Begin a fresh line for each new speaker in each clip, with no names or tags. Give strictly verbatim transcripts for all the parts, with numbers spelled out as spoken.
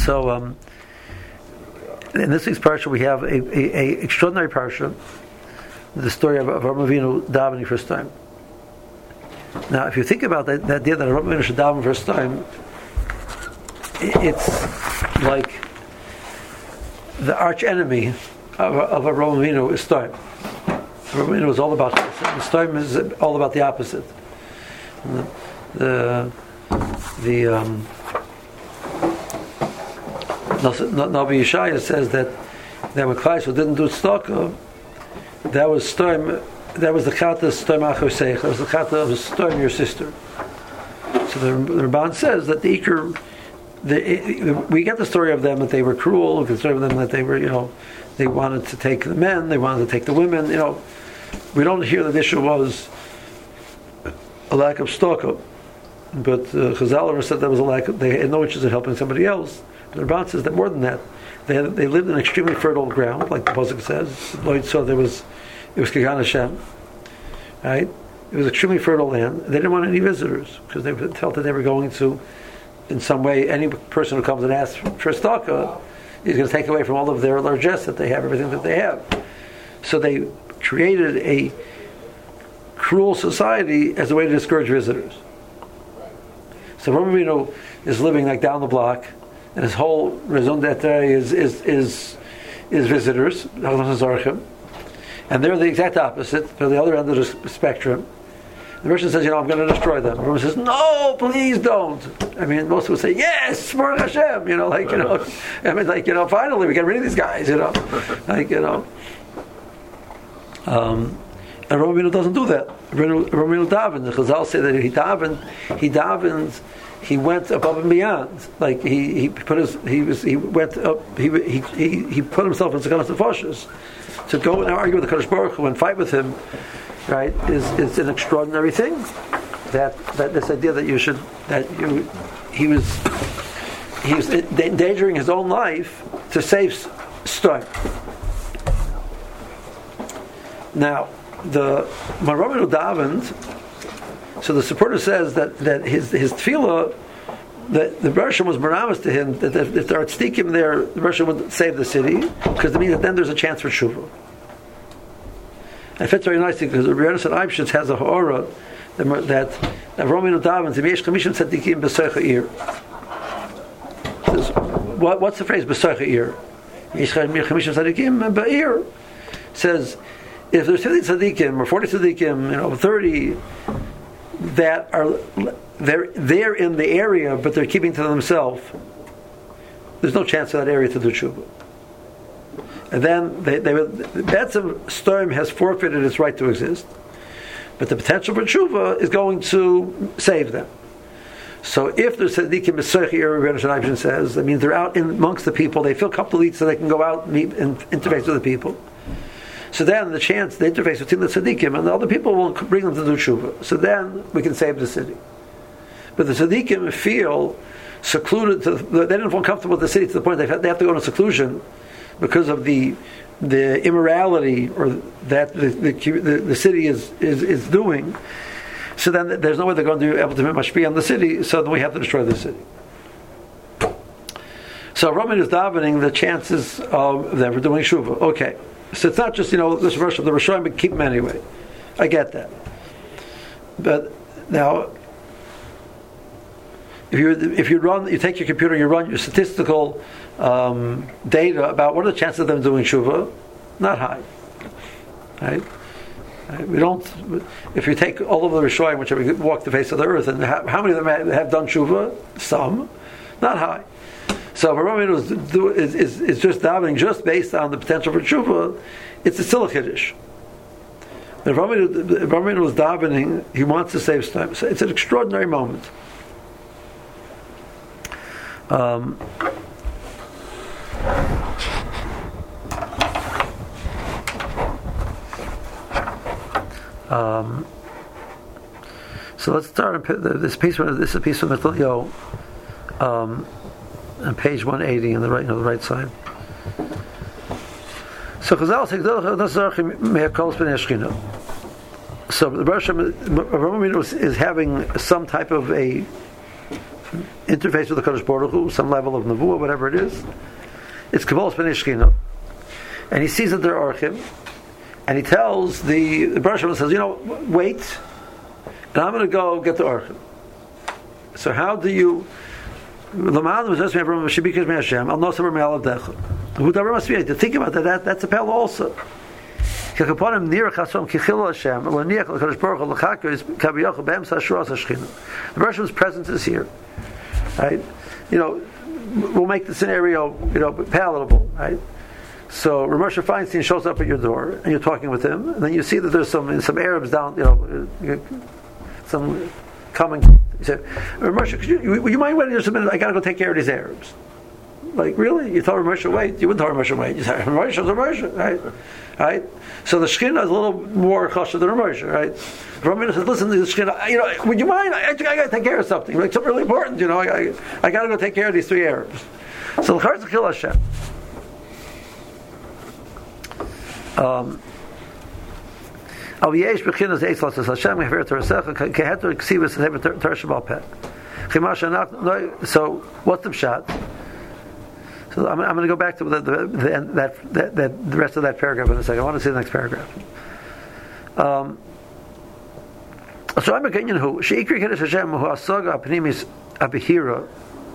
So, um, in this week's parsha, we have a, a, a extraordinary parsha, the story of, of Avraham Avinu davening first time. Now, if you think about that, that idea that Avraham Avinu should daven first time, it's like the arch enemy of, of Avraham Avinu is Stam. Avraham Avinu is all about the Stam is all about the opposite. The the, the um, Nabi Yeshaya says that that when Klai didn't do tzedakah, that was Stam. That was the chata Stam Achoseich. That was the chata of Stam, your sister. So the, the Ramban says that the Iker. The, we get the story of them that they were cruel. We get the story of them that they were, you know, they wanted to take the men, they wanted to take the women. You know, we don't hear that the issue was a lack of tzedakah, but uh, Chazal said there was a lack of, they had no interest in helping somebody else. But the Ramban says that more than that, they had, they lived in extremely fertile ground, like the pasuk says. Lloyd saw there was it was Kigan Hashem, right? It was extremely fertile land. They didn't want any visitors because they felt that they were going to, in some way, any person who comes and asks for tzedakah is going to take away from all of their largesse that they have, everything that they have. So they created a cruel society as a way to discourage visitors. So Avraham Avinu is living like down the block, and his whole raison d'etre is is is is visitors, and they're the exact opposite. They're the other end of the spectrum. The Russian says, you know, I'm going to destroy them. The Roman says, no, please don't. I mean, most would say, yes, Baruch Hashem. You know, like, you know, I mean, like, you know, finally we get rid of these guys, you know. Like, you know. Um, and Avraham Avinu doesn't do that. Avraham Avinu davened. The Chazal say that he davened, he davened, he went above and beyond. Like, he, he put his, he was, he went up, he he he, he put himself in Sekanas Nefashos. To go and argue with the Kadosh Baruch Hu and fight with him, right, is is an extraordinary thing. That that this idea that you should that you he was he was endangering his own life to save Stam. Now the Avraham Avinu davened. So the supporter says that, that his his tefillah, that the Russian was meramis to him that if, if there are tzdikim there, the Russian would save the city, because it means that then there's a chance for tshuva. It fits very nicely because the Rebbe said Eibshitz has a ha'ora that Avraham Avinu davens v'yesh chamishim tzadikim b'soich ha'ir. What what's the phrase b'soich ha'ir? Yesh chamishim tzadikim b'ir. Says if there's fifty tzadikim or forty tzadikim, you know, thirty that are they're they're in the area, but they're keeping to themselves, there's no chance for that area to do tshuva. And then they, they Betzim Stam has forfeited its right to exist, but the potential for tshuva is going to save them. So if there's tzaddikim b'soich ha'ir, Rebbe Shanaibshin says, that means they're out in amongst the people, they feel comfortable so they can go out and meet and interface with the people. So then the chance, the interface between the tzaddikim and the other people will bring them to do tshuva. So then we can save the city. But the tzaddikim feel secluded, to, they didn't feel comfortable with the city to the point they have, they have to go into seclusion because of the the immorality or that the the, the, the city is, is, is doing. So then there's no way they're going to be able to mashpia on the city, so then we have to destroy the city. So Roman is davening the chances of them for doing tshuva. Okay. So it's not just, you know, this verse of the Rishonim, but keep them anyway. I get that. But now, if you if you run, you take your computer, you run your statistical um, data about what are the chances of them doing tshuva, not high. Right? Right? We don't. If you take all of the Rishonim, which have walked the face of the earth, and how, how many of them have done tshuva? Some, not high. So if Avraham Avinu is, is, is just davening just based on the potential for tshuva, it's a still chiddush. If Avraham Avinu was davening, he wants to save time. So it's an extraordinary moment. Um, um, so let's start this piece. This is a piece from Mittel Yo. Um, on page one eighty on the right, you know, the right side. So Chazal So the Rosh Hashanah is having some type of a interface with the Kadosh Baruch Hu, some level of nevuah, whatever it is. It's Kabbalah B'nei Shechina, and he sees that they're orchim, and he tells the the Baruch Shem says, you know, wait, and I'm going to go get the orchim. So how do you? L'ma'an was asking everyone Shebikach Me'Hashem. I'll know some Me'alav Decha. Whoever must be to think about that. that that's a pal also. Kekaponim nirach hasom kichil Hashem. L'niach l'kadosh baruch hu l'chakos kabiyoch be'em sa'shuras hashchina. The Baruch Hashem's presence is here, right? You know, we'll make the scenario, you know, palatable, right? So Rav Moshe Feinstein shows up at your door, and you're talking with him, and then you see that there's some some Arabs down, you know, some coming. He said, Rav Moshe, could you, would you mind waiting just a minute? I got to go take care of these Arabs. Like, really? You told Rav Moshe wait? You wouldn't tell Rav Moshe wait. You said Rav Moshe, Rav Moshe, right? Right? So the Shekhinah is a little more chashuv than Rav Moshe, right? Rav Moshe says, listen to the Shekhinah, you know, would you mind? I, I got to take care of something, like something really important, you know. I, I, I got to go take care of these three Arabs. So l'char tzachil Hashem. Um, Al yesh b'chinas eitz Hashem gefer torasecha keheter ksivas hever Torah Shabbat peh. So what's the pshat? So I'm, I'm going to go back to the, the, the, that, that, that the rest of that paragraph in a second. I want to see the next paragraph. Um, so I'm a Kenyan who sheikri kiddush Hashem who asaga apnimis abihira.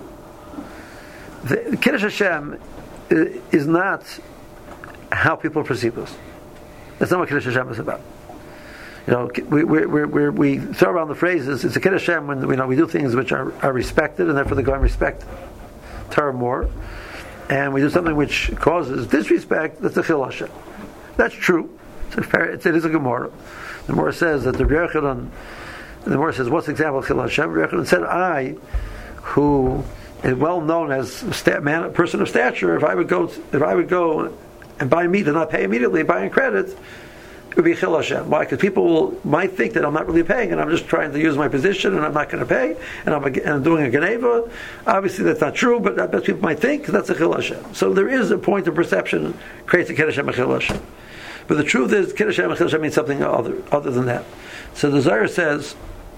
The kiddush Hashem is not how people perceive us. That's not what kiddush Hashem is about. You know, we we we we throw around the phrases. It's a kiddush Hashem when you know we do things which are, are respected, and therefore they go and respect Torah more. And we do something which causes disrespect. That's a chil Hashem. That's true. It's a fair, it's, it is a Gemara. The Gemara says that the Rebbe Yochanan, the Gemara says, what's the example of chil Hashem? Rebbe Yochanan said, I, who is well known as a sta- man, a person of stature, if I would go, if I would go and buy meat and not pay immediately, buying credit, it would be chil Hashem. Why? Because people will, might think that I'm not really paying, and I'm just trying to use my position, and I'm not going to pay, and I'm, a, and I'm doing a geneva. Obviously, that's not true, but that's people might think that's a chil Hashem. So there is a point of perception creates a kiddush Hashem and chil Hashem. But the truth is, kiddush Hashem and chil Hashem means something other other than that. So the Zohar says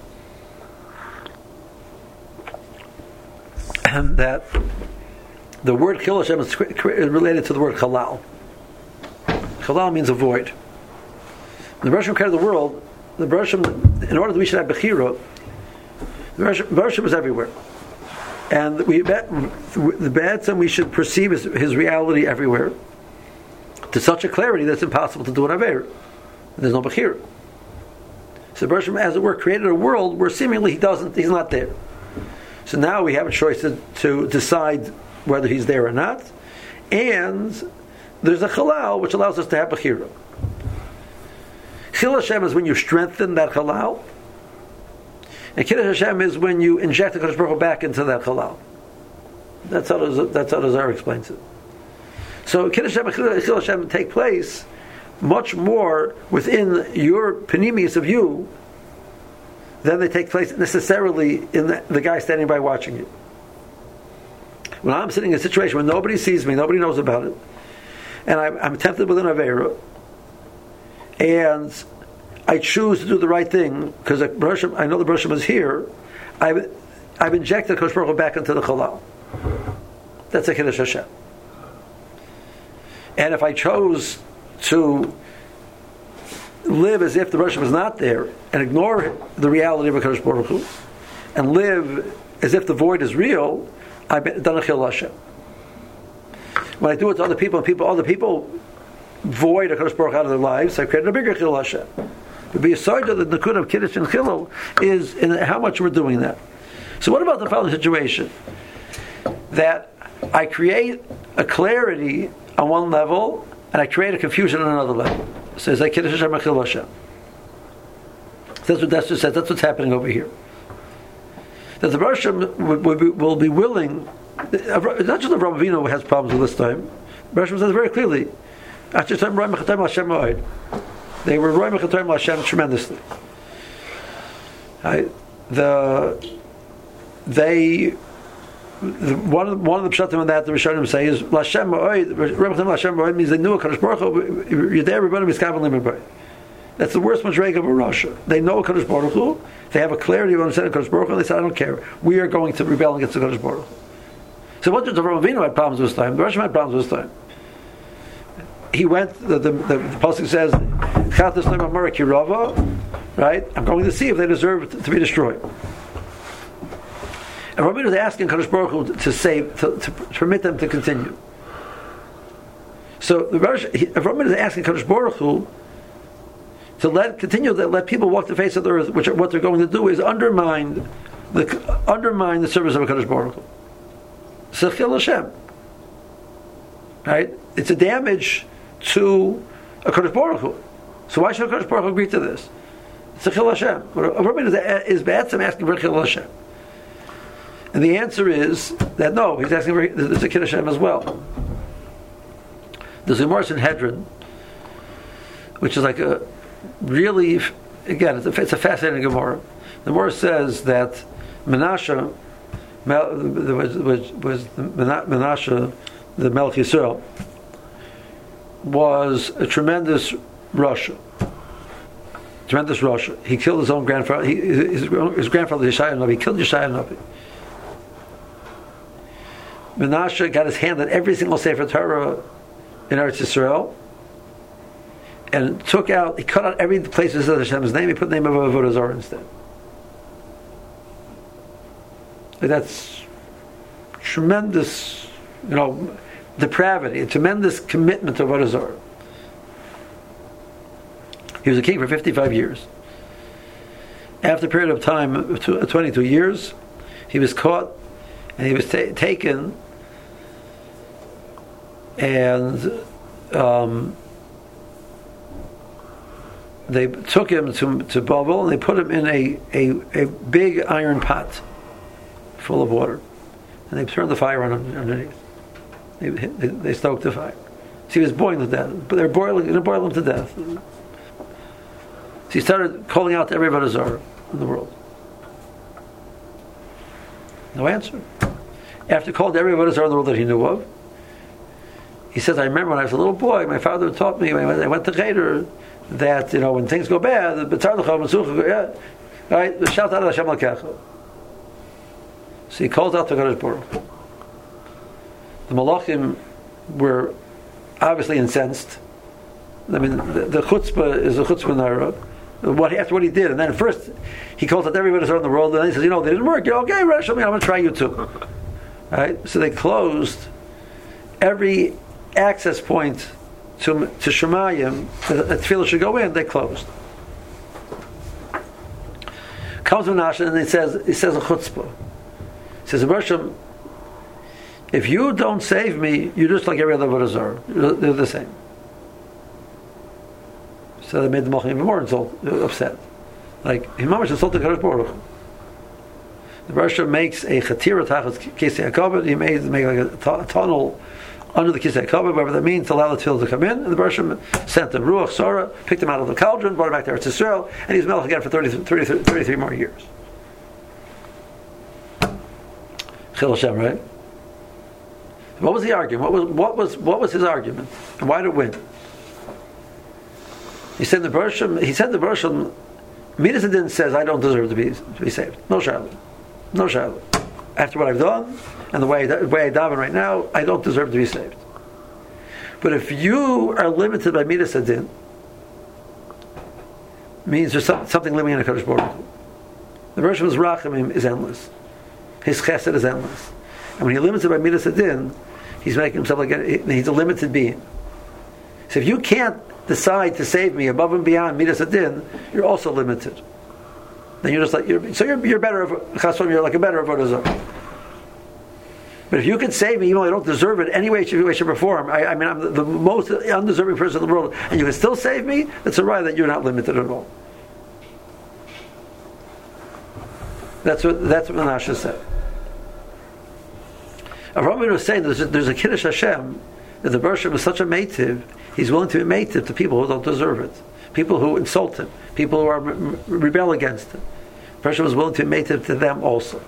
that the word chil Hashem is related to the word halal. Halal means a void. The Baruch Hashem created the world. The Baruch Hashem, in order that we should have bechira, the Baruch Hashem is everywhere, and we the bad thing we should perceive his, his reality everywhere to such a clarity that it's impossible to do an aver. There's no bechira. So the Baruch Hashem, as it were, created a world where seemingly he doesn't, he's not there. So now we have a choice to, to decide whether he's there or not, and there's a halal which allows us to have bechira. Chil Hashem is when you strengthen that halal, and Kiddush Hashem is when you inject the Kadosh Baruch Hu back into that halal. That's how the, that's how the Zohar explains it. So Kiddush Hashem and Chil Hashem take place much more within your panimis of you than they take place necessarily in the, the guy standing by watching you. When I'm sitting in a situation where nobody sees me, nobody knows about it, and I'm, I'm tempted with an avera, and I choose to do the right thing because I know the Baruch Hashem is here, I've, I've injected Kosh Baruch Hu back into the halal. That's a Kiddush Hashem. And if I chose to live as if the Baruch Hashem is not there and ignore the reality of a Kosh Baruch Hu and live as if the void is real, I've done a Chil Hashem. When I do it to other people, and people, other people void a Kodesh Baruch out of their lives, I created a bigger Chil Hashem. But be aside that the Nakud of Kiddush and Chilul is in how much we're doing that. So what about the following situation? That I create a clarity on one level, and I create a confusion on another level. So it's like Kiddush Hashem and Chil Hashem. That's what that's just said. That's what's happening over here. That the Baruch Hashem will be, will be willing. Not just the Avraham Avinu who has problems with this time. Baruch Hashem says very clearly. After time, they were roy mechatim Hashem tremendously. Right? The they the, one of one of the pshatim on that the Rishonim say is Lashem Ma'od. Roy mechatim Lashem Ma'od means they knew a Kadosh Baruch Hu. You're there, everybody is kabbal limit. That's the worst Madrega of a Russia. They know Kadosh Baruch Hu. They have a clarity of understanding Kadosh Baruch Hu. And they say, I don't care. We are going to rebel against the Kadosh Baruch Hu. So what did the Avraham Avinu had problems with this time? The Russian had problems with this time. He went. The the, the, the pasuk says, "Chatas Ne'emar Mara Kirava." Right? I'm going to see if they deserve to, to be destroyed. And Avraham Avinu is asking Kadosh Baruch Hu to save, to, to permit them to continue. So the Avraham Avinu is asking Kadosh Baruch Hu to let continue to let people walk the face of the earth, which what they're going to do is undermine the undermine the service of a Kadosh Baruch Hu. Sechil Hashem. Right? It's a damage to a Kadosh Baruch Hu. So why should a Kadosh Baruch Hu agree to this? It's a Chil Hashem. Avraham is Ba'atzim asking for Chil Hashem. And the answer is that no, he's asking for there's a Chil Hashem as well. There's a Gemara in Hedron, which is like a really, again, it's a, it's a fascinating Gemara. The Gemara says that Menashe, was, was, was Menashe, the Melech Yisrael, was a tremendous Russia. Tremendous Russia. He killed his own grandfather. He, his, his grandfather Yeshaya Navi. He killed Yeshaya Navi. Menashe got his hand on every single Sefer Torah in Eretz Yisrael, and took out. He cut out every place that says Hashem's name. He put the name of Avodah Zarah instead. And that's tremendous, you know, depravity. A tremendous commitment to Avodah Zarah. He was a king for fifty-five years. After a period of time, of twenty-two years, he was caught and he was ta- taken and um, they took him to, to Babel and they put him in a, a, a big iron pot full of water. And they turned the fire on him underneath. They, they, they stoked the fire. So he was boiling to death. But they're boiling, going to boil him to death. So he started calling out to everybody Zarah in the world. No answer. After calling everybody Zarah in the world that he knew of, he says, I remember when I was a little boy, my father taught me when I went to Cheder that, you know, when things go bad, yeah, right, shout out Hashem Lakecha. So he calls out to Kadosh Baruch Hu. The Malachim were obviously incensed. I mean, the, the chutzpah is a chutzpah naira. What after what he did, and then first he calls out everybody around the world, and then he says, "You know, they didn't work. You're okay, Rosh Hashanah, I'm going to try you too." Right? So they closed every access point to to Shemayim that a tefillah should go in. They closed. Comes Menashe and he says, he says a chutzpah. He says, "Rosham, if you don't save me, you're just like every other Avodah Zarah. They're the same." So they made the Malachim even more insult, upset. Like, Himamish insulted Kadosh Baruch Hu. The Barsha makes a Chatira Tachas Kisei HaKavod. He made make like a, t- a tunnel under the Kisei HaKavod, whatever that means, to allow the tefillah to come in. And the Barsha sent the Ruach Sarah, picked him out of the cauldron, brought him back to Eretz Yisrael, and he was Melech again for thirty, thirty, thirty-three more years. Chil Hashem, right? What was the argument? What was what was what was his argument? And why did it win? He said the Bershom. He said the Bershom. Midas Adin says, "I don't deserve to be to be saved. No Charlotte, no Charlotte. After what I've done and the way the way I daven right now, I don't deserve to be saved." But if you are limited by Midas Adin, means there's some, something limiting in a Kadosh Baruch Hu. The Bershom's Rachamim is endless. His Chesed is endless, and when he's limited by Midas Adin, he's making himself like a, he's a limited being. So if you can't decide to save me above and beyond Midas Adin, you're also limited. Then you're just like you're, so you're you're better of Chasam, you're like a better Avodah Zarah. But if you can save me, even though I don't deserve it any way, way shape, or form, I, I mean I'm the, the most undeserving person in the world, and you can still save me, it's a right that you're not limited at all. That's what that's what Menashe said. Avraham was saying there's a, there's a Kiddush Hashem that the Bershom is such a meitiv. He's willing to be meitiv to people who don't deserve it, people who insult him, people who are re- rebel against him. Bershom was willing to be meitiv to them also.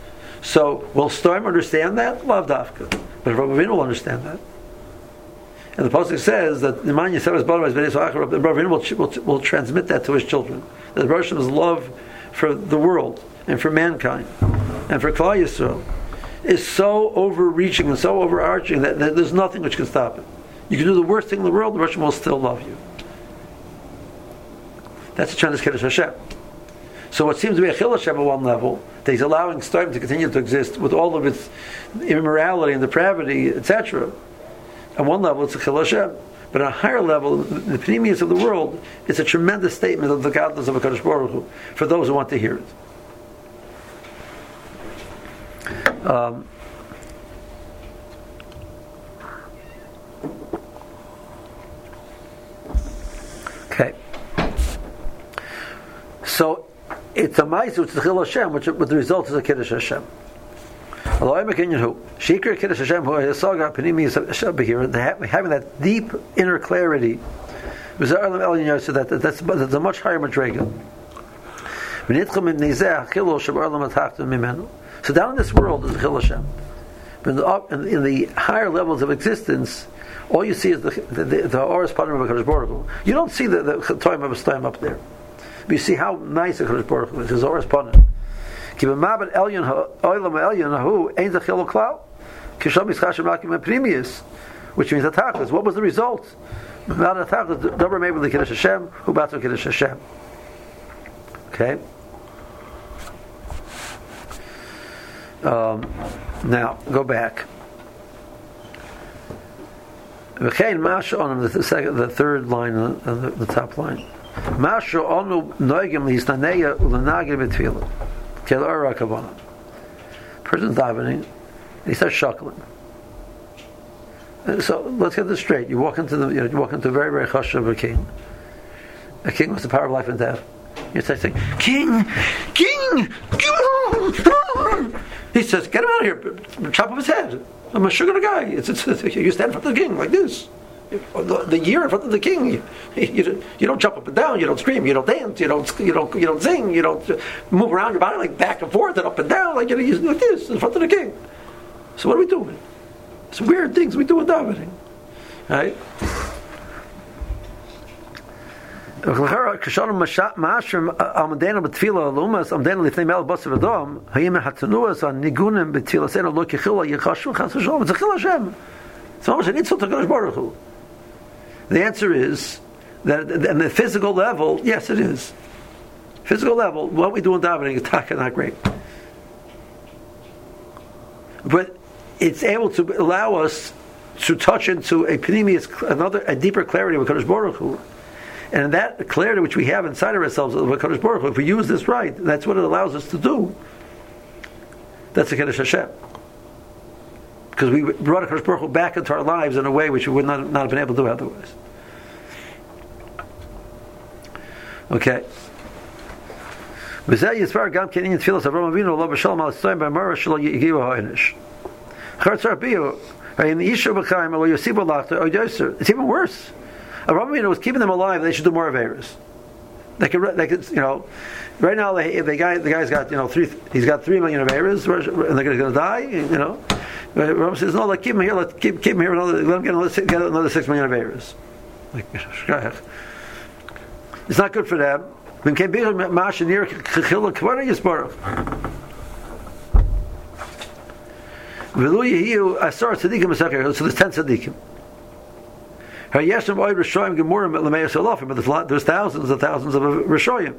So will Storm understand that? Lav Dafka, but Avraham will understand that. And the pasuk says that the man Yisrael's bottom the Ravina will, will, will transmit that to his children. That the Rosh Hashem's love for the world and for mankind and for Klal Yisrael is so overreaching and so overarching that, that there's nothing which can stop it. You can do the worst thing in the world, the Rosh Hashem will still love you. That's the tremendous Kiddush Hashem. So what seems to be a Chil Hashem at one level, that he's allowing Sodom to continue to exist with all of its immorality and depravity, et cetera. At one level, it's a Chil Hashem. But at a higher level, the Pneumius of the world, it's a tremendous statement of the godless of HaKadosh Baruch Hu for those who want to hear it. Um, okay. So, it's a Ma'aseh, which is Chil Hashem, which with the result is a Kiddush Hashem. Having that deep inner clarity, that that's, that's a much higher madrega. So down in this world is Chil Hashem. But in the, up, in, in the higher levels of existence, all you see is the the, the, the Oros Panim of HaKadosh Baruch Hu. You don't see the the time of a time up there. But you see how nice HaKadosh Baruch Hu is. His Oros Panim. Which means the tachlis. What was the result? Okay. Um, now go back. The second, the third line, the, the top line. Person's davening, and he starts chuckling. So let's get this straight. You walk into the, you, know, you walk into a very, very hush of a king. A king with the power of life and death. You start saying, "King, King, King!" He says, "Get him out of here! Chop off his head! I'm a sugar guy." It's, it's, it's, you stand in front of the king like this. The, the year in front of the king, you, you, you don't jump up and down, you don't scream, you don't dance, you don't you don't you don't sing, you don't move around your body like back and forth and up and down like you know, you like this in front of the king. So what are we doing? Some weird things we do in davening, right? The answer is that on the physical level, yes, it is. Physical level, what we do in davening is not great, but it's able to allow us to touch into a pneumius, another a deeper clarity of HaKadosh Baruch Hu. And that clarity which we have inside of ourselves of HaKadosh Baruch Hu, if we use this right, that's what it allows us to do. That's the Kiddush Hashem. Because we brought HaKadosh Baruch Hu back into our lives in a way which we would not, not have been able to do otherwise. Okay. V'zeh yisvar gam kenin tfilas Avraham Avinu lo b'shalom al tzayim b'amara shelo yigivu ha'inish. Chartzar biyu ha'im yishu b'chaim lo yosibu lachta o yoser. It's even worse. Avraham Avinu was keeping them alive. They should do more aveiros. They could, they could, you know. Right now, they, the guy, the guy's got, you know, three. He's got three million aveiros, and they're going to die. You know. But Rambam says, no, like keep him here. Let keep keep him here. Another, let him get another, get another six million aveiros. Like, it's not good for them. So there's ten tzaddikim. But there's thousands and thousands of Rishoyim.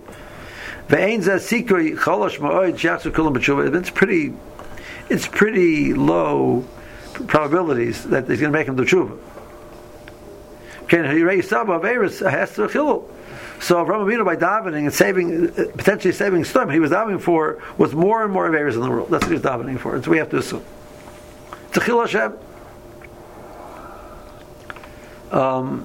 It's pretty, it's pretty low probabilities that he's going to make him do tshuva. So Avraham Avinu, by davening and saving, potentially saving Sodom, he was davening for was more and more aveiros in the world. That's what he's davening for. It's what we have to assume. It's a Chil Hashem. Um,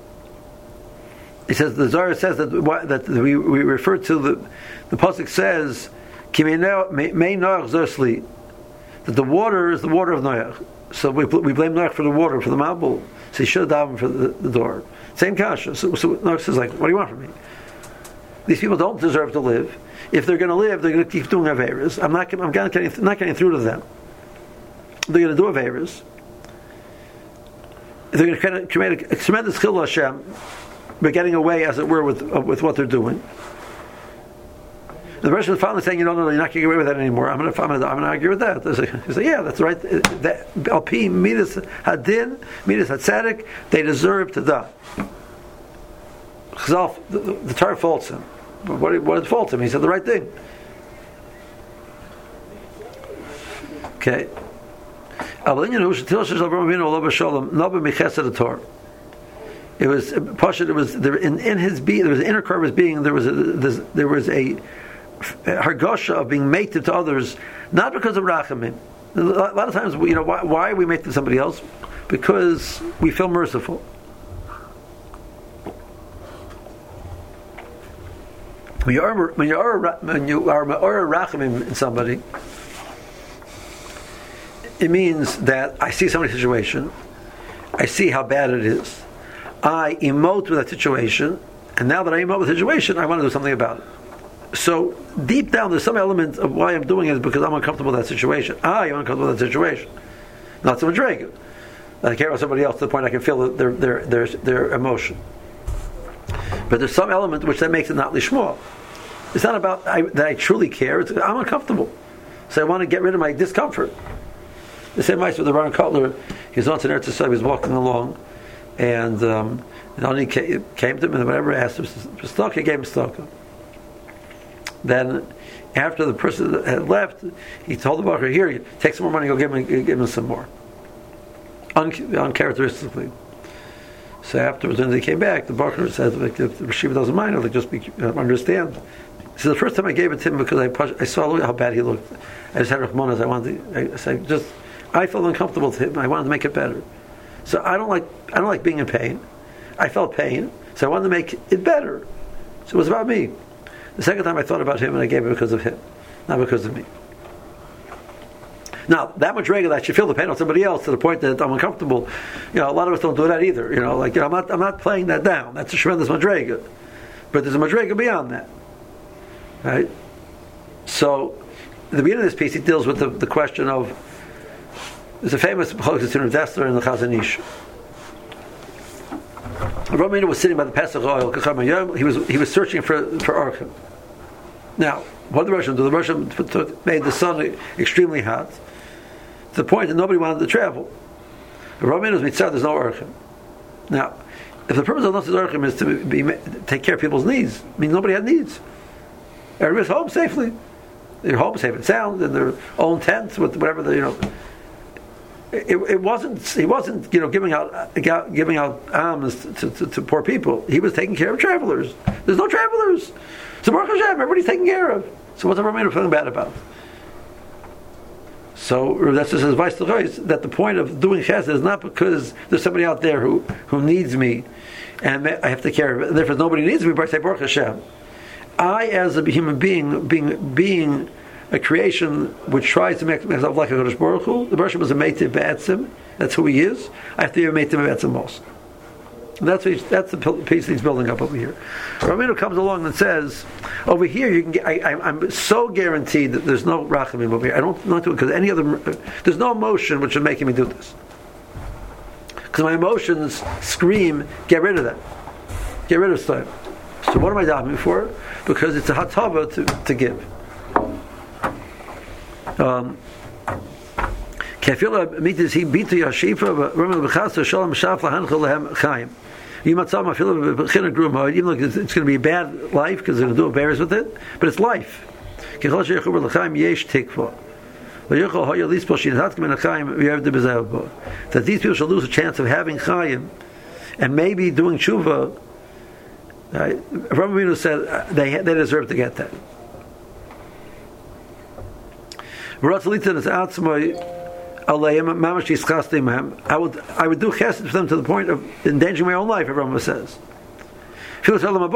he says the Zohar says that that we, we refer to the the pasuk says Ki mei Noach Zosli, that the water is the water of Noach. So we we blame Noach for the water, for the Mabul. So he should have davened for the, the door. Same kasha. So, so Noach says, like, what do you want from me? These people don't deserve to live. If they're going to live, they're going to keep doing aveiros. I'm not. I'm not getting, not getting through to them. They're going to do aveiros. they're going to commit a tremendous chilul Hashem by getting away, as it were, with uh, with what they're doing. The Rosh is finally saying, you know, no, no, you're not going to get away with that anymore. I'm going to, I'm going to, I'm going to argue with that. He said, yeah, that's right. That Alpi Midas Hadin, Midas Hatzadik, they deserve to die. Chazal, the, the, the Torah faults him. What, what did fault him? He said the right thing. Okay. It was Pashat. It was there in, in his being. There was an inner core of his being. There was a there was a hargosha of being mated to others, not because of rachamim. A lot of times, you know, why, why are we mated to somebody else? Because we feel merciful. When you are when you are when you are rachamim in somebody, it means that I see somebody's situation, I see how bad it is, I emote with that situation, and now that I emote with the situation, I want to do something about it. So deep down, there's some element of why I'm doing it is because I'm uncomfortable with that situation. I am uncomfortable with that situation. Not so much drag. I care about somebody else to the point I can feel their their their their emotion. But there's some element which that makes it not lishma. It's not about I, that I truly care. It's, I'm uncomfortable, so I want to get rid of my discomfort. The same way with the Ron Kotler. He was on to Eretz Yisrael. He was walking along, and um, and only came, came to him and whatever asked him for stock, he gave him stock. Then, after the person had left, he told the Bacher, "Here, take some more money. Go give him, give him some more." Un- uncharacteristically. So afterwards, when they came back, the Bacher said, like, "If the Rashiva doesn't mind, I'll like, just be, uh, understand." So the first time I gave it to him because I pushed, I saw how bad he looked. I just had Rahmanas. I wanted to, I said, just I felt uncomfortable with him. I wanted to make it better. So I don't like I don't like being in pain. I felt pain, so I wanted to make it better. So it was about me. The second time I thought about him and I gave it because of him, not because of me. Now, that much regular, I should feel the pain on somebody else to the point that I'm uncomfortable. You know, a lot of us don't do that either. You know, like you know, I'm not I'm not playing that down. That's a tremendous madrega. But there's a madrega beyond that. Right? So at the beginning of this piece he deals with the, the question of there's a famous Chalukah of Dessler in the Chazon Ish. Rabbeinu was sitting by the Pesach oil. He was he was searching for for Orchim. Now, what did the Russian do? The Russian took, made the sun extremely hot to the point that nobody wanted to travel. Rabbeinu was mitzvah. There's no Orchim. Now, if the purpose of Nos's Orchim is to be, take care of people's needs, I mean nobody had needs. Everybody's home safely. They're home safe and sound in their own tents with whatever the you know. It, it wasn't. He wasn't, you know, giving out giving out alms to, to, to poor people. He was taking care of travelers. There's no travelers, so Baruch Hashem, everybody's taken care of. So what's the Romeino feeling bad about? So that's just his advice to guys that the point of doing chesed is not because there's somebody out there who, who needs me, and I have to care of it. Therefore, nobody needs me. But I say Baruch Hashem. I, as a human being, being being. a creation which tries to make myself like a Kodesh Baruch Hu. The Baruch Hu was a meitiv b'etzim. That's who he is. I have to be a meitiv b'etzim also. That's what that's the piece he's building up over here. Rabbeinu comes along and says, over here you can get. I, I, I'm so guaranteed that there's no rachamim over here. I don't not do it because any other. There's no emotion which is making me do this. Because my emotions scream, get rid of that. Get rid of stuff. So what am I davening for? Because it's a hatava to to give. Um, Kefila mitzvah he beat the yashifa, remember the b'chas shalom shaf lahanchel lehem chaim. Yimatzam afila b'china gruma. Even though it's going to be a bad life because they're going to do bears with it, but it's life. Kechol sheyichuber lechaim yesh tikva. V'yichol ha'yalis po shinatkim en chaim v'yav de b'zav bo. That these people shall lose a chance of having chaim and maybe doing tshuva. Right? Rabbeinu said they they deserve to get that. I would I would do chesed for them to the point of endangering my own life. Everyone says. And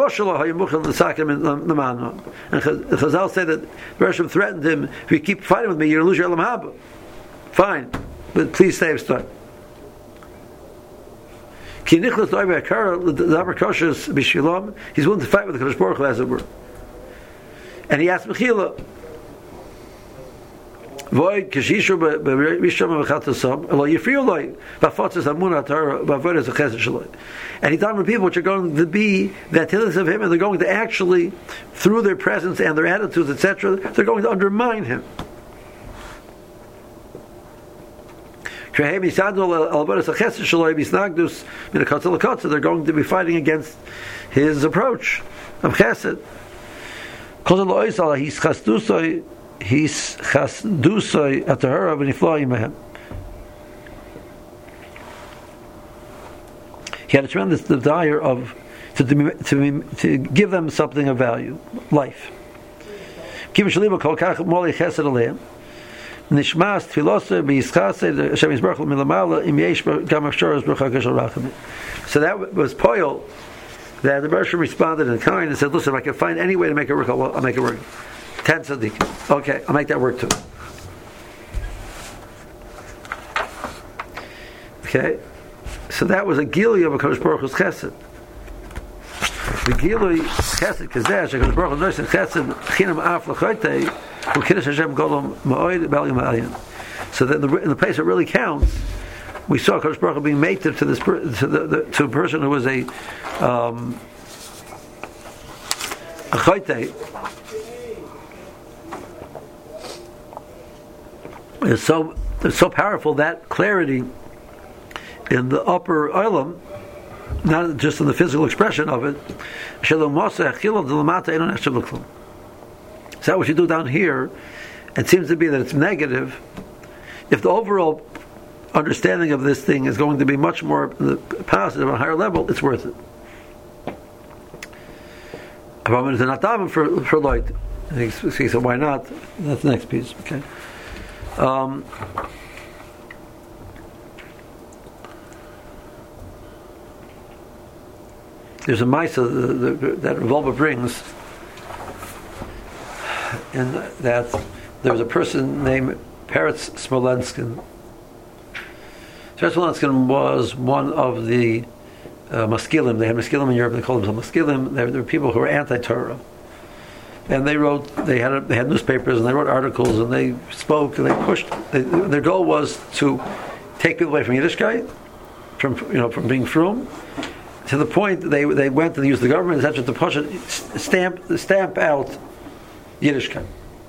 Chazal say that Bereshim threatened him: if you keep fighting with me, you're going to lose your Elam Haba. Fine, but please save stuff. He's willing to fight with the Kodesh Baruch Hu, as it were. And he asked Mechila. Void kishishu b'risham v'chatasam. Elo yifriu loy b'fotzes amunat Torah b'avodas v'chesed shaloi. And he's talking to people which are going to be the antithesis of him, and they're going to actually, through their presence and their attitudes, et cetera, they're going to undermine him. They're going to be fighting against his approach of chesed. He had a tremendous desire of to, to, to give them something of value, life. Nishmas tfilose b'yischase Hashem Yisbarach milamala im yesh gam afsharas b'chagash al-rachamim. So that was poil that the Bershom responded in kind and said, "Listen, if I can find any way to make it work, I'll, I'll make it work." Ten tzaddikim. Okay, I'll make that work too. Okay, so that was a gilui of a Kadosh Baruch Hu's chesed. The gilui chesed kazesh, Kadosh Baruch Hu's chesed chinam af l'choytei. So that in the, in the place that really counts, we saw Kadosh Baruch Hu being mated to this per, to, the, the, to a person who was a um, a chayte. It's so it's so powerful, that clarity in the upper olam, not just in the physical expression of it. Is that what you do down here? It seems to be that it's negative. If the overall understanding of this thing is going to be much more positive on a higher level, it's worth it. For, for light. He said, why not? That's the next piece. Okay. Um, there's a Maisa that Revolva brings, and that there was a person named Peretz Smolenskin. Peretz Smolenskin was one of the uh, Maskilim. They had Maskilim in Europe. They called themselves Maskilim. There were people who were anti-Torah, and they wrote. They had a, they had newspapers, and they wrote articles, and they spoke, and they pushed. They, their goal was to take people away from Yiddishkeit, from you know from being frum, to the point they they went to use the government, et cetera, to push it, stamp stamp out Yiddishkeit.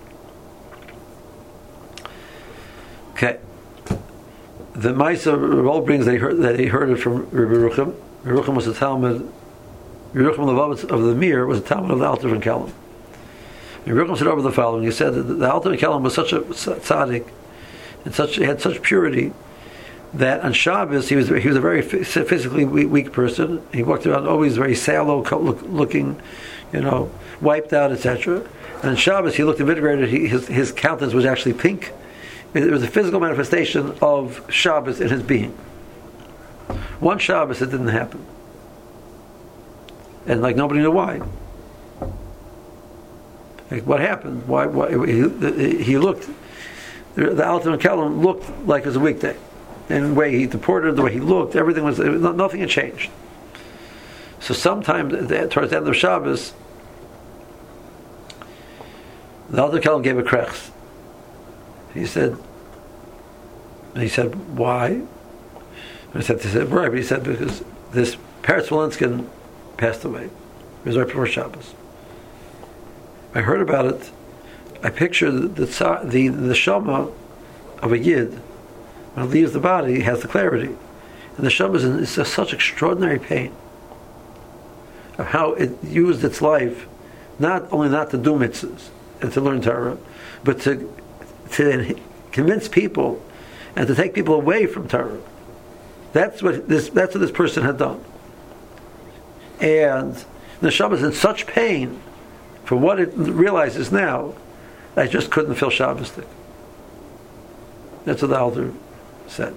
Okay. The Maisa Rol brings that he heard that he heard it from Rabbi Rucham. Rabbi Rucham was a Talmud. Rabbi Rucham Levavitz of the Mir was a Talmud of the Alter von Kelm. Rabbi Rucham said over the following. He said that the Alter von Kelm was such a tzaddik, and such he had such purity that on Shabbos he was he was a very physically weak person. He walked around always very sallow looking, you know, wiped out, et cetera. And on Shabbos he looked invigorated. He, his his countenance was actually pink. It was a physical manifestation of Shabbos in his being. One Shabbos it didn't happen, and like nobody knew why. Like, what happened? Why? why he, he looked. The Alter von Kelm looked like it was a weekday. In the way he deported, the way he looked, everything was, nothing had changed. So sometime towards the end of Shabbos, the Alter von Kelm gave a krech. He said, he said, why? And he said, he said, right, but he said, because this Peretz Smolenskin passed away. It was right before Shabbos. I heard about it. I pictured the the, the, the Shama of a Yid, when it leaves the body, has the clarity. And the Shama is, in, is such extraordinary pain of how it used its life, not only not to do mitzvahs and to learn Torah, but to to convince people and to take people away from Torah. That's what this that's what this person had done. And the Shabbos is in such pain for what it realizes now, I just couldn't feel Shabbos stick. That's what the Alter said.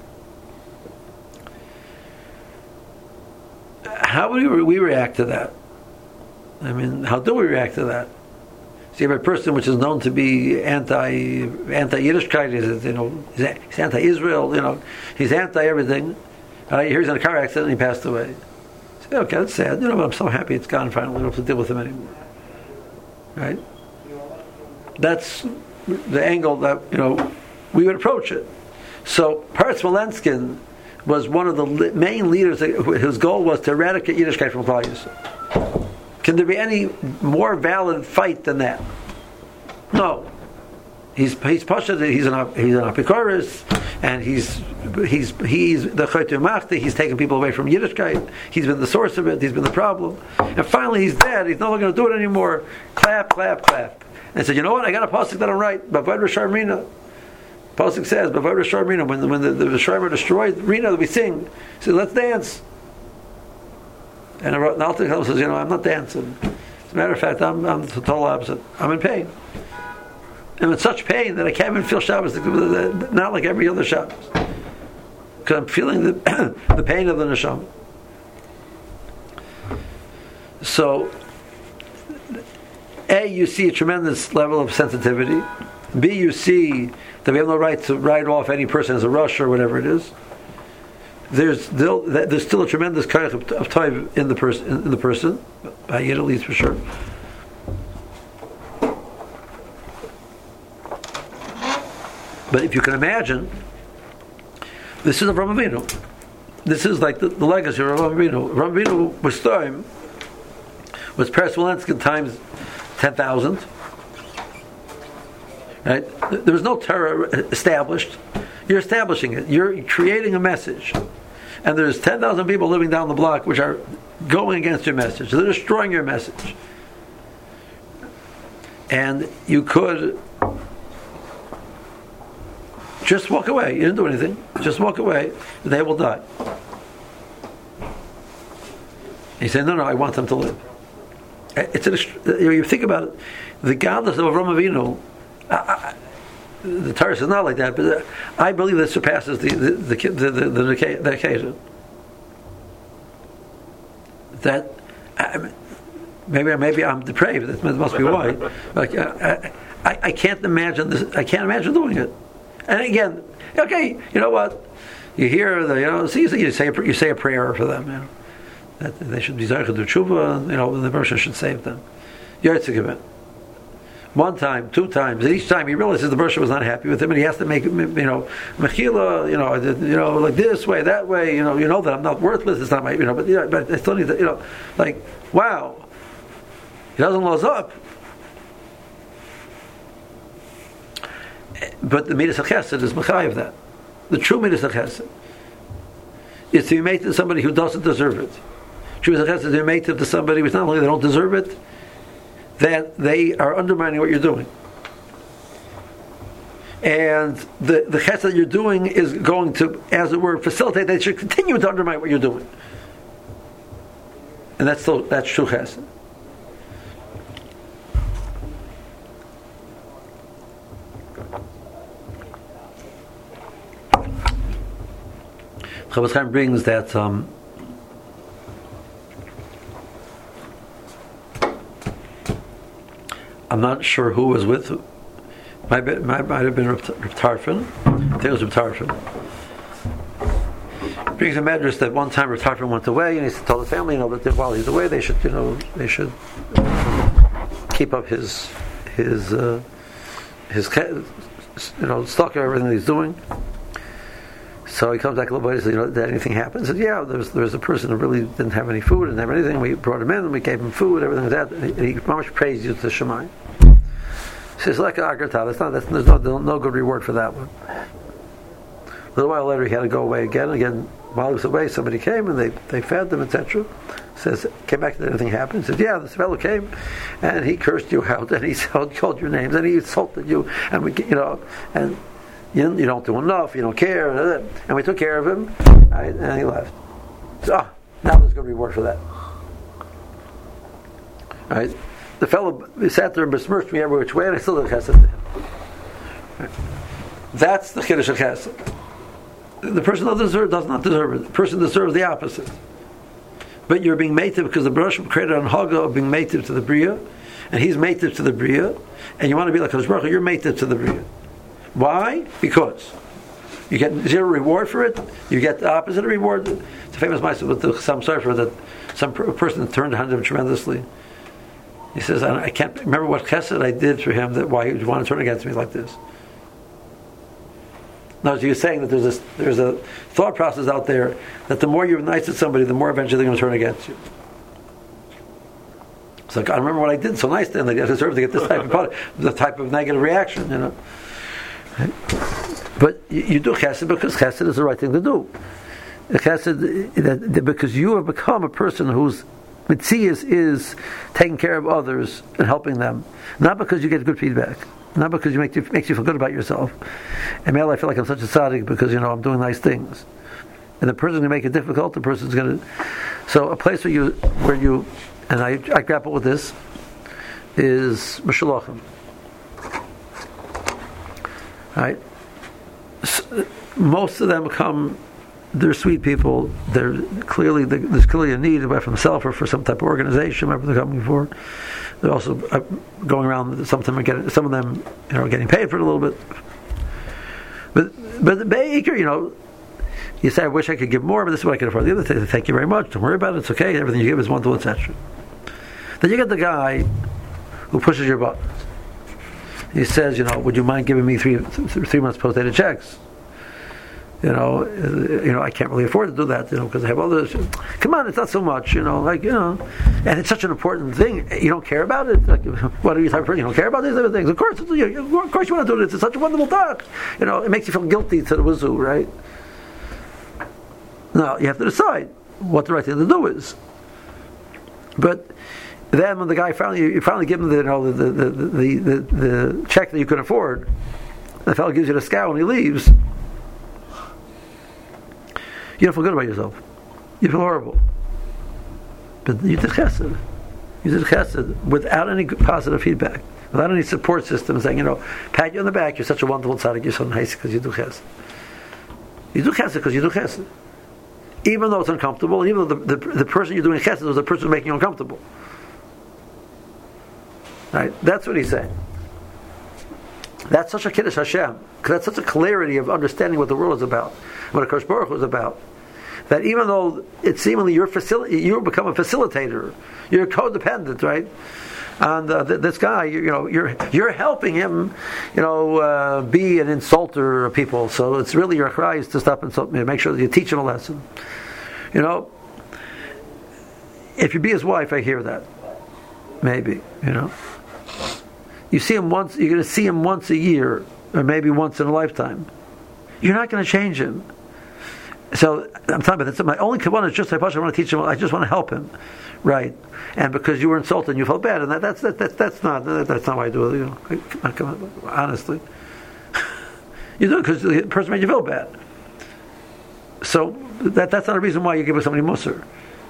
How would we react to that? I mean, how do we react to that? So you have a person which is known to be anti anti Yiddishkeit, he's, you know, he's anti Israel, you know, he's anti everything. Uh, he hears in a car accident and he passed away. So, okay, that's sad. You know, but I'm so happy it's gone finally. I don't have to deal with him anymore. Right? That's the angle that you know we would approach it. So Peretz Molenskin was one of the li- main leaders that, whose goal was to eradicate Yiddishkeit from Klal Yisrael. Can there be any more valid fight than that? No. He's he's Pasha, he's an he's an apikoris, and he's he's he's the Choyter Machti. He's taken people away from Yiddishkeit. He's been the source of it. He's been the problem. And finally, he's dead. He's no longer going to do it anymore. Clap, clap, clap. And he said, you know what? I got a pasuk that I'm right. Bavod Rishar Rina. Pasuk says, Bavod Rishar Rina. When when the, the Rishar destroyed Rina, we sing. He said, let's dance. And Naltik says, you know, I'm not dancing. As a matter of fact, I'm I'm the total opposite. I'm in pain. I'm in such pain that I can't even feel Shabbos, not like every other Shabbos, because I'm feeling the the pain of the neshama. So, A, you see a tremendous level of sensitivity. B, you see that we have no right to write off any person as a rush or whatever it is. There's still there's still a tremendous koach of, of toiv in the person in the person, by Yid at least for sure. But if you can imagine, this is Avraham Avinu. This is like the, the legacy of Avraham Avinu. Avraham Avinu was time was Peretz Molenskin times ten thousand. Right? There was no Torah established. You're establishing it. You're creating a message, and there's ten thousand people living down the block which are going against your message. They're destroying your message, and you could just walk away. You didn't do anything. Just walk away. They will die. He said, no, no, I want them to live. It's an, you think about it, the godless of Avraham Avinu, I, I, the Torah is not like that, but I believe that surpasses the the the, the, the, the, the occasion. That, I, maybe maybe I'm depraved, that must be why. Like, I, I, I can't imagine this, I can't imagine doing it. And again, okay, you know what? You hear the, you know, see, you say a, you say a prayer for them, you know, that they should be zayich to tshuva, and, you know, the person should save them. Yertzigim. One time, two times, and each time he realizes the person was not happy with him, and he has to make, you know, mechila, you know, you know, like this way, that way, you know, you know that I'm not worthless. It's not my, you know, but you know, but I still need to, you know, like, wow, he doesn't lose up. But the Midas HaChesed is Mechai of that. The true Midas HaChesed is to be made to somebody who doesn't deserve it. True Midas HaChesed is to be made to somebody who's not only they don't deserve it, that they are undermining what you're doing. And the, the chesed that you're doing is going to, as it were, facilitate that they should continue to undermine what you're doing. And that's still, that's true chesed. Chofetz Chaim brings that um, I'm not sure who was with. Might, be, might, might have been Reb Tarfon. I think it was Reb Tarfon. Brings a medrash that one time Reb Tarfon went away, and he told the family, you know, that while he's away, they should, you know, they should keep up his his uh, his you know, stock of everything that he's doing. So he comes back a little bit. He says, you know, did anything happen? He said, yeah, there was, there was a person who really didn't have any food, didn't have anything. We brought him in, and we gave him food, everything like that. And he, he much praised you to Shemai. He says, like an agartav, that's not, that's, there's no, no good reward for that one. A little while later, he had to go away again. Again, while he was away, somebody came, and they, they fed them, et cetera. Says, came back, did anything happen? He said, yeah, this fellow came, and he cursed you out, and he called your names, and he insulted you, and we, you know, and You, you don't do enough, you don't care, and we took care of him, right, and he left. So, oh, now there's going to be reward for that. Right? The fellow sat there and besmirched me every which way, and I still did chesed to him. Right? That's the chiddush of chesed. The person does, deserve, does not deserve it. The person deserves the opposite. But you're being mated because the Baruch created an haga of being mated to the Bria, and he's mated to the Bria, and you want to be like Kadosh Baruch Hu, you're mated to the Bria. Why? Because you get zero reward for it. You get the opposite of reward. It's a famous ma'aseh with the Chassam Sofer that some per- person turned on him tremendously, He says, I, I can't remember what chesed I did for him that why he would want to turn against me like this. Now, so you're saying that there's a, there's a thought process out there that the more you're nice to somebody, the more eventually they're going to turn against you. It's like, I remember what I did so nice then, I deserve to get this type of the type of negative reaction, you know. But you, you do chesed because chesed is the right thing to do. Chesed, that, because you have become a person whose mitzias is taking care of others and helping them, not because you get good feedback. Not because you make you makes you feel good about yourself. And maybe I feel like I'm such a tzaddik because you know I'm doing nice things. And the person's going to make it difficult. The person's going to. So a place where you where you and I I grapple with this is Mishlochim. Right. So most of them come. They're sweet people. They're clearly there's clearly a need for themselves or for some type of organization. Whatever they're coming for. They're also going around. Some of them are getting. Some of them, you know, are getting paid for it a little bit. But but the baker, you know, you say, I wish I could give more, but this is what I can afford. The other thing, thank you very much. Don't worry about it. It's okay. Everything you give is one to one, et cetera. Then you get the guy who pushes your buttons. He says, you know, would you mind giving me three three months post-dated checks? You know, you know, I can't really afford to do that, you know, because I have others. Come on, it's not so much, you know, like, you know, and it's such an important thing. You don't care about it. Like, what are you type of person? You don't care about these other things. Of course, it's, you, of course, you want to do this. It's such a wonderful talk. You know, it makes you feel guilty to the wazoo, right? Now you have to decide what the right thing to do is. But then, when the guy finally, you finally give him the, you know, the the the, the, the check that you can afford, the fellow gives you the scowl and he leaves. You don't feel good about yourself. You feel horrible. But you did chesed. You did chesed without any positive feedback, without any support system saying, you know, pat you on the back, you're such a wonderful tzaddik, you're so nice because you do chesed. You do chesed because you do chesed. Even though it's uncomfortable, even though the, the, the person you're doing chesed is the person making you uncomfortable. Right? That's what he's saying. That's such a kiddush Hashem, because that's such a clarity of understanding what the world is about, what a Kodesh Baruch Hu is about. That even though it's seemingly you're facil- you become a facilitator, you're codependent, right? And uh, th- this guy, you, you know, you're you're helping him, you know, uh, be an insulter of people. So it's really your cries to stop insulting him. Make sure that you teach him a lesson. You know, if you be his wife, I hear that. Maybe, you know. You see him once, you're going to see him once a year, or maybe once in a lifetime. You're not going to change him. So I'm talking about that. My only kavanah is just I want to teach him. I just want to help him, right? And because you were insulted, and you felt bad, and that, that's that, that, that's not that, that's not why I do it. You know, I, come on, come on, honestly, you do it because the person made you feel bad. So that that's not a reason why you give somebody musar.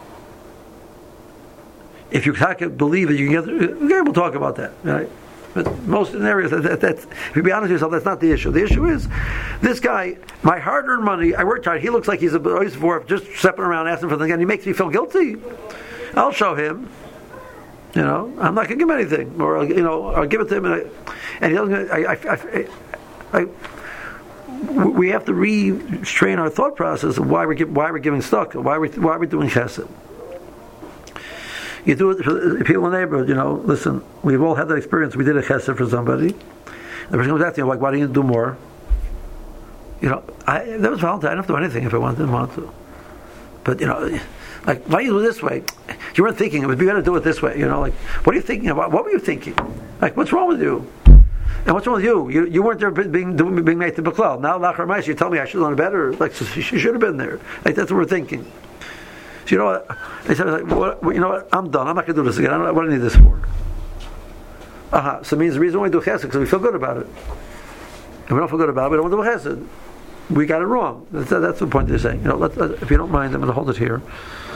If you believe that you can get, okay, we'll talk about that, right? But most in areas, that, that, that's, if you be honest with yourself, that's not the issue. The issue is, this guy, my hard-earned money, I worked hard, he looks like he's a he's for just stepping around asking for things, and he makes me feel guilty. I'll show him. You know, I'm not going to give him anything. Or, I'll, you know, I'll give it to him, and, I, and he doesn't, I, I, I, I, we have to restrain our thought process of why we're, why we're giving stuck, why we're, why we're doing chesed. You do it for people in the neighborhood, you know, listen, we've all had that experience. We did a chesed for somebody. The person comes after you, like, why don't you do more? You know, I, that was voluntary. I don't have to do anything if I wanted, didn't want to. But, you know, like, why do you do it this way? You weren't thinking, it would be better to do it this way. You know, like, what are you thinking about? What were you thinking? Like, what's wrong with you? And what's wrong with you? You, you weren't there being being made to B'klal. Now, Lachar Ma'aseh, you tell me I should have done better. Like, you should have been there. Like, that's what we're thinking. So you know what? They said, like, what, you know what? I'm done. I'm not going to do this again. I don't know what I need this for. Uh-huh. So it means the reason why we do chesed is because we feel good about it. If we don't feel good about it, we don't want to do chesed. We got it wrong. That's, that's the point they're saying. You know, let, let, if you don't mind, I'm going to hold it here.